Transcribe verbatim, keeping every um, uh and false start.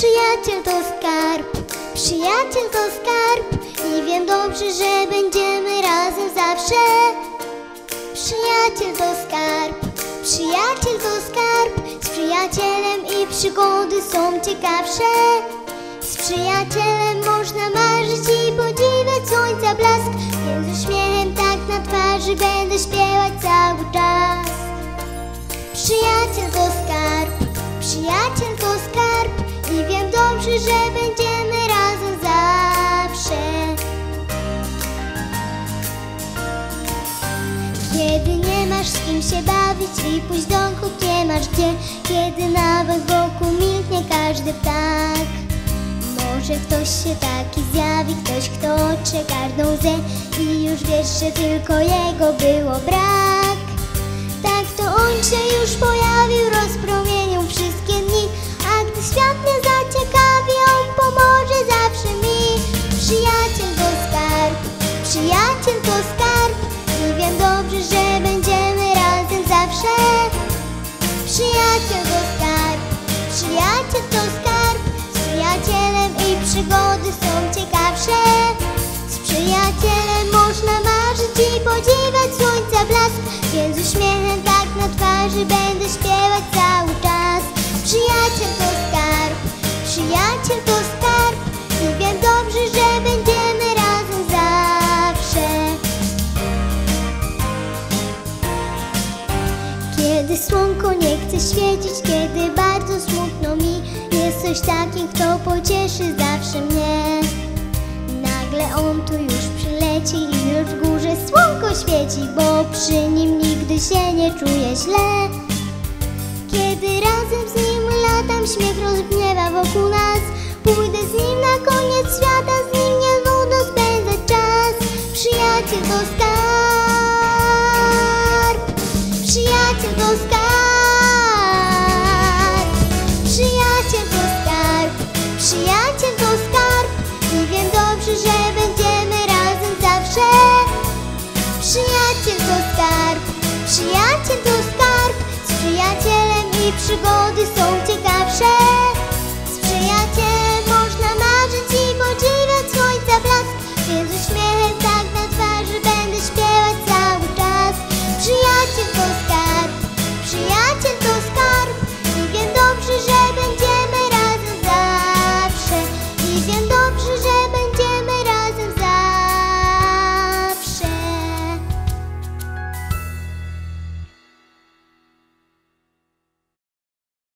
Przyjaciel to skarb, przyjaciel to skarb i wiem dobrze, że będziemy razem zawsze. Przyjaciel to skarb, przyjaciel to skarb. Z przyjacielem i przygody są ciekawsze. Z przyjacielem można marzyć i podziwiać słońca blask, więc z uśmiechem tak na twarzy będę śpiewać cały czas. Przyjaciel to skarb, przyjaciel to skarb i wiem dobrze, że będziemy razem zawsze. Kiedy nie masz z kim się bawić i pójść dokąd nie masz gdzie, kiedy nawet wokół milknie każdy ptak, może ktoś się taki zjawi, ktoś kto otrze każdą łzę i już wiesz, że tylko jego było brak. Tak to on się już pojawił, rozpromienił wszystkie dni, a gdy świat mnie zaciekawi, on pomoże zawsze mi. Przyjaciel to skarb, przyjaciel to skarb i wiem dobrze, że będziemy razem zawsze. Przyjaciel to skarb, przyjaciel to skarb. Z przyjacielem i przygody są ciekawsze. Z przyjacielem można marzyć i podziwiać słońca blask, więc uśmiechem tak na twarzy będę śpiewać cały czas. Przyjaciel to skarb, przyjaciel to skarb i wiem dobrze, że będziemy razem zawsze. Kiedy słonko nie chce świecić, kiedy bardzo smutno mi, jest coś takim, kto pocieszy zawsze mnie. Nagle on tu już przyleci i już w górze słonko świeci, bo przy nim nigdy się nie czuję źle. Kiedy razem z nim latam, śmiech rozbrzmiewa wokół nas, pójdę z nim na koniec świata, z nim nie nudno spędzać czas. Przyjaciel to skarb, przyjaciel to skarb, przyjaciel to skarb, przyjaciel to skarb i wiem dobrze, że będziemy razem zawsze. Przyjaciel to skarb, przyjaciel to skarb. Z przyjacielem i przygody są